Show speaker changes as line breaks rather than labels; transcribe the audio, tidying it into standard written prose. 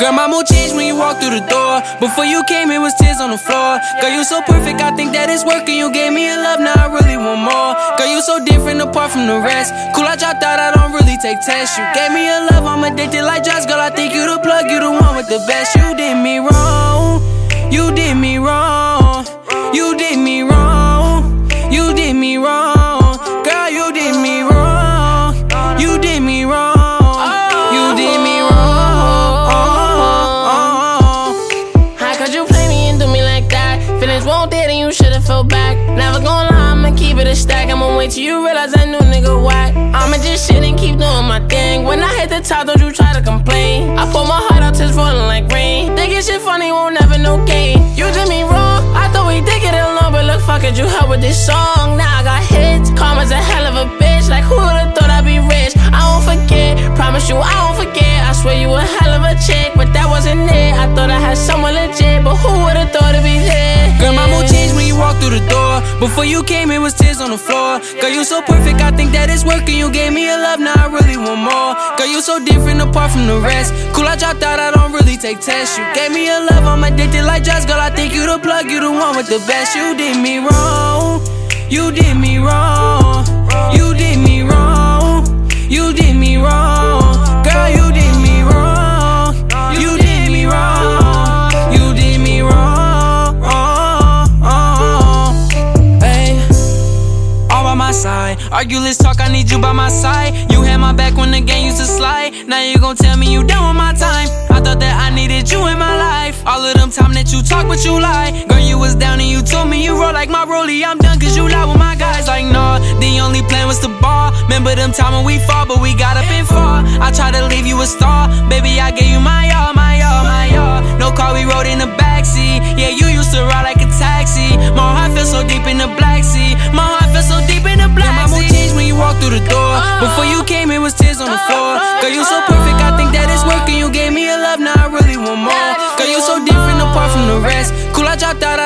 Girl, my mood changed when you walked through the door. Before you came, it was tears on the floor. Girl, you so perfect, I think that it's working. You gave me a love, now I really want more. Girl, you so different apart from the rest. Cool, I dropped out, I don't really take tests. You gave me a love, I'm addicted like drugs. Girl, I think you the plug, you the one with the best. You did me wrong, you did me wrong, you did me wrong, you did me wrong. Girl, you did me wrong, you did me wrong.
Back. Never gonna lie, I'ma keep it a stack. I'ma wait till you realize that new nigga whack. I'ma just shit and keep doing my thing. When I hit the top, don't you try to complain. I pour my heart out, it's falling like rain. Thinking shit funny, won't never know gain. You did me wrong, I thought we did get along, but look, fuck it, you helped with this song. Now I got hits, karma's a hell of a bitch. Like who would've thought I'd be rich? I won't forget, promise you I won't forget. I swear you a hell of a chick, but that wasn't it. I thought I had someone legit, but who would've thought it'd be lit?
Girl, my mood changed when you walked through the door. Before you came, it was tears on the floor. Girl, you so perfect, I think that it's working. You gave me a love, now I really want more. Girl, you so different apart from the rest. Cool, I dropped out, I don't really take tests. You gave me a love, I'm addicted like drugs. Girl, I think you the plug, you the one with the best. You did me wrong, you did me wrong, you did me wrong, you did me wrong. Girl, you did me wrong, you did me wrong, you did me wrong. Side. Argue, let's talk, I need you by my side. You had my back when the game used to slide. Now you gon' tell me you done with my time. I thought that I needed you in my life. All of them time that you talk but you lie. Girl, you was down and you told me you roll like my rollie. I'm done cause you lie with my guys. Like nah, the only plan was to ball. Remember them time when we fought but we got up and far. I tried to leave you a star. Baby, I gave you my all, my all, my all. No car, we rode in the backseat. Yeah, you used to ride like a taxi. My heart feels so deep in the Black Sea. My heart feels so deep in the Black Sea. My mood changed when you walked through the door. Before you came, it was tears on the floor. Girl, you so perfect, I think that it's working. You gave me a love, now I really want more. Girl, you so different apart from the rest. Cool, I dropped out,